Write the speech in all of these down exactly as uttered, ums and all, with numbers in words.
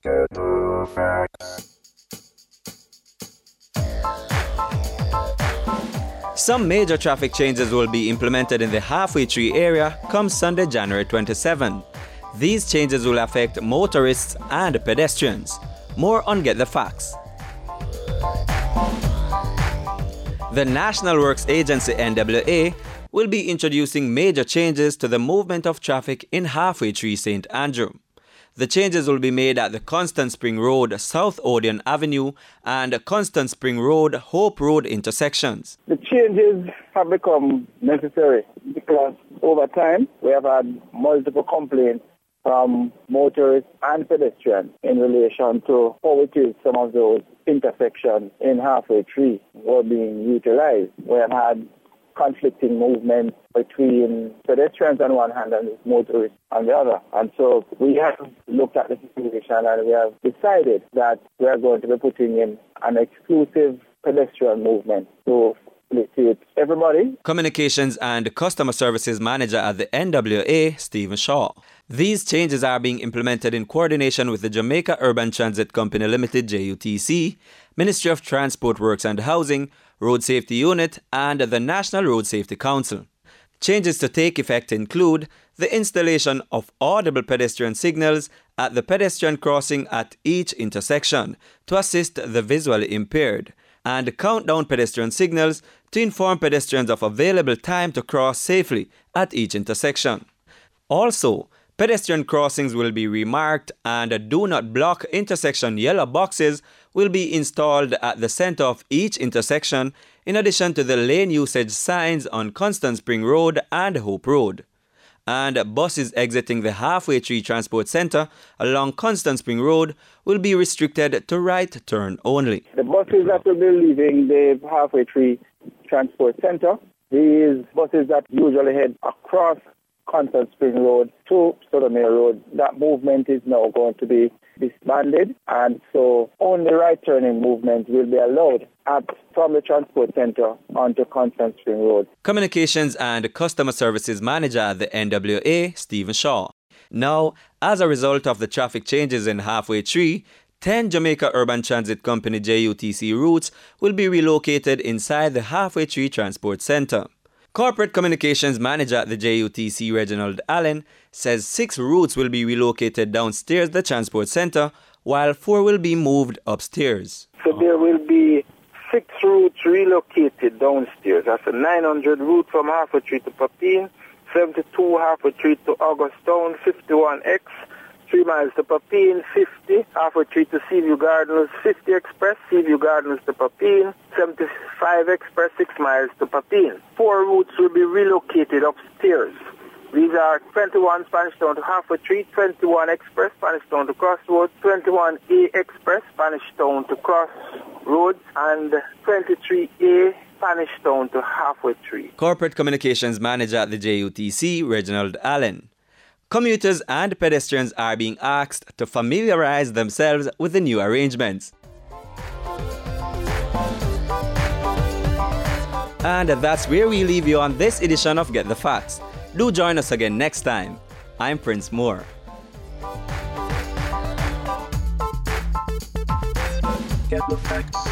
Ghetto Facts. Some major traffic changes will be implemented in the Halfway Tree area come Sunday, January twenty-seventh. These changes will affect motorists and pedestrians. More on Get the Facts. The National Works Agency N W A will be introducing major changes to the movement of traffic in Halfway Tree Saint Andrew. The changes will be made at the Constant Spring Road, South Odeon Avenue and Constant Spring Road, Hope Road intersections. The changes have become necessary because over time we have had multiple complaints from motorists and pedestrians in relation to how it is some of those intersections in Halfway Tree were being utilized. We have had conflicting movements between pedestrians on one hand and motorists on the other. And so we have looked at the situation and we have decided that we are going to be putting in an exclusive pedestrian movement to facilitate everybody. Communications and Customer Services Manager at the N W A, Stephen Shaw. These changes are being implemented in coordination with the Jamaica Urban Transit Company Limited, J U T C, Ministry of Transport Works and Housing, Road Safety Unit, and the National Road Safety Council. Changes to take effect include the installation of audible pedestrian signals at the pedestrian crossing at each intersection to assist the visually impaired, and countdown pedestrian signals to inform pedestrians of available time to cross safely at each intersection. Also, pedestrian crossings will be remarked and do not block intersection yellow boxes will be installed at the center of each intersection in addition to the lane usage signs on Constant Spring Road and Hope Road. And buses exiting the Halfway Tree Transport Center along Constant Spring Road will be restricted to right turn only. The buses that will be leaving the Halfway Tree Transport Center, these buses that usually head across Constant Spring Road to Sodomere Road, that movement is now going to be disbanded, and so only right turning movement will be allowed at, from the transport center onto Constant Spring Road. Communications and Customer Services Manager at the N W A, Stephen Shaw. Now, as a result of the traffic changes in Halfway Tree, ten Jamaica Urban Transit Company J U T C routes will be relocated inside the Halfway Tree Transport Center. Corporate Communications Manager at the J U T C, Reginald Allen, says six routes will be relocated downstairs the transport center, while four will be moved upstairs. So there will be six routes relocated downstairs. That's a nine hundred route from Halfway Tree to Papine, seventy-two Halfway Tree to Augustown, fifty-one X, three miles to Papine, fifty, Halfway Tree to Seaview Gardens, fifty Express, Seaview Gardens to Papine, seventy-five Express, six miles to Papine. Four routes will be relocated upstairs. These are twenty-one Spanish Town to Halfway Tree, twenty-one Express, Spanish Town to Crossroads, twenty-one A Express, Spanish Town to Crossroads, and twenty-three A Spanish Town to Halfway Tree. Corporate Communications Manager at the J U T C, Reginald Allen. Commuters and pedestrians are being asked to familiarize themselves with the new arrangements. And that's where we leave you on this edition of Get the Facts. Do join us again next time. I'm Prince Moore. Get the Facts.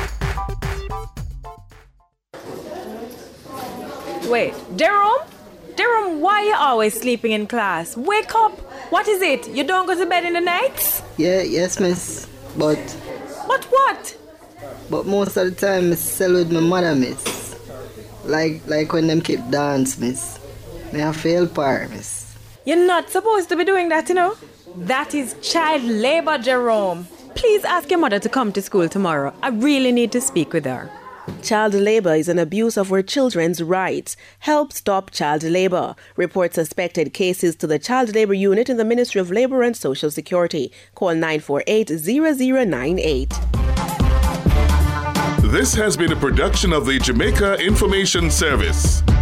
Wait, Jerome? Jerome, why are you always sleeping in class? Wake up! What is it? You don't go to bed in the nights? Yeah, yes, miss. But... But what? But most of the time, I sell with my mother, miss. Like like when them keep dance, miss. May I fail par, miss. You're not supposed to be doing that, you know? That is child labor, Jerome. Please ask your mother to come to school tomorrow. I really need to speak with her. Child labor is an abuse of our children's rights. Help stop child labor. Report suspected cases to the Child Labor Unit in the Ministry of Labor and Social Security. Call nine four eight, zero zero nine eight. This has been a production of the Jamaica Information Service.